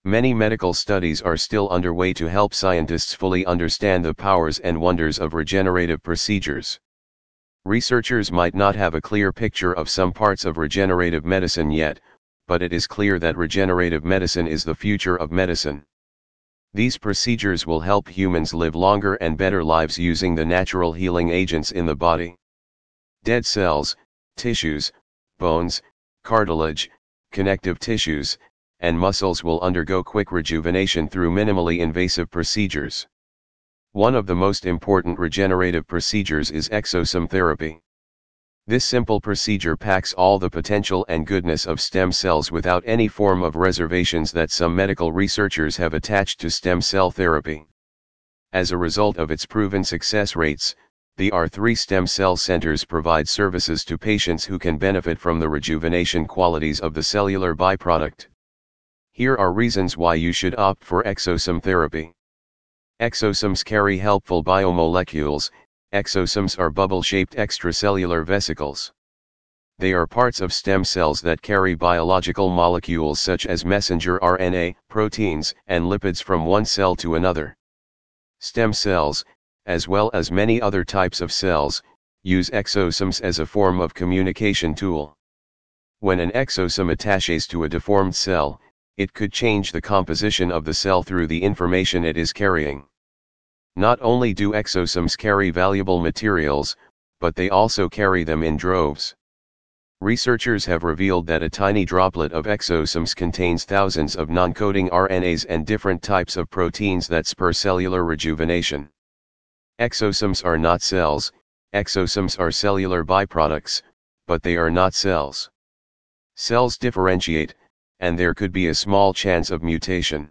Many medical studies are still underway to help scientists fully understand the powers and wonders of regenerative procedures. Researchers might not have a clear picture of some parts of regenerative medicine yet, but it is clear that regenerative medicine is the future of medicine. These procedures will help humans live longer and better lives using the natural healing agents in the body. Dead cells, tissues, bones, cartilage, connective tissues, and muscles will undergo quick rejuvenation through minimally invasive procedures. One of the most important regenerative procedures is exosome therapy. This simple procedure packs all the potential and goodness of stem cells without any form of reservations that some medical researchers have attached to stem cell therapy. As a result of its proven success rates, the R3 stem cell centers provide services to patients who can benefit from the rejuvenation qualities of the cellular byproduct. Here are reasons why you should opt for exosome therapy. Exosomes carry helpful biomolecules. Exosomes are bubble-shaped extracellular vesicles. They are parts of stem cells that carry biological molecules such as messenger RNA, proteins, and lipids from one cell to another. Stem cells, as well as many other types of cells, use exosomes as a form of communication tool. When an exosome attaches to a deformed cell, it could change the composition of the cell through the information it is carrying. Not only do exosomes carry valuable materials, but they also carry them in droves. Researchers have revealed that a tiny droplet of exosomes contains thousands of non-coding RNAs and different types of proteins that spur cellular rejuvenation. Exosomes are not cells. Exosomes are cellular byproducts, but they are not cells. Cells differentiate, and there could be a small chance of mutation.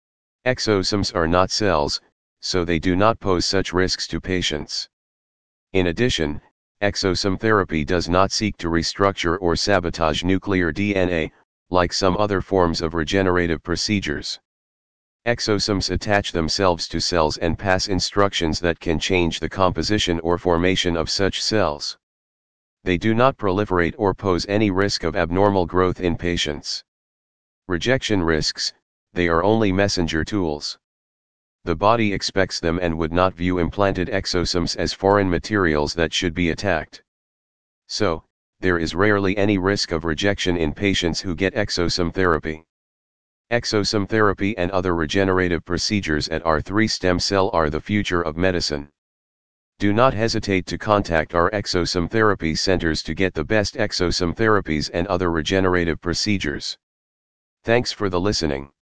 Exosomes are not cells, so they do not pose such risks to patients. In addition, exosome therapy does not seek to restructure or sabotage nuclear DNA, like some other forms of regenerative procedures. Exosomes attach themselves to cells and pass instructions that can change the composition or formation of such cells. They do not proliferate or pose any risk of abnormal growth in patients. Rejection risks, they are only messenger tools. The body expects them and would not view implanted exosomes as foreign materials that should be attacked. So, there is rarely any risk of rejection in patients who get exosome therapy. Exosome therapy and other regenerative procedures at R3 Stem Cell are the future of medicine. Do not hesitate to contact our exosome therapy centers to get the best exosome therapies and other regenerative procedures. Thanks for the listening.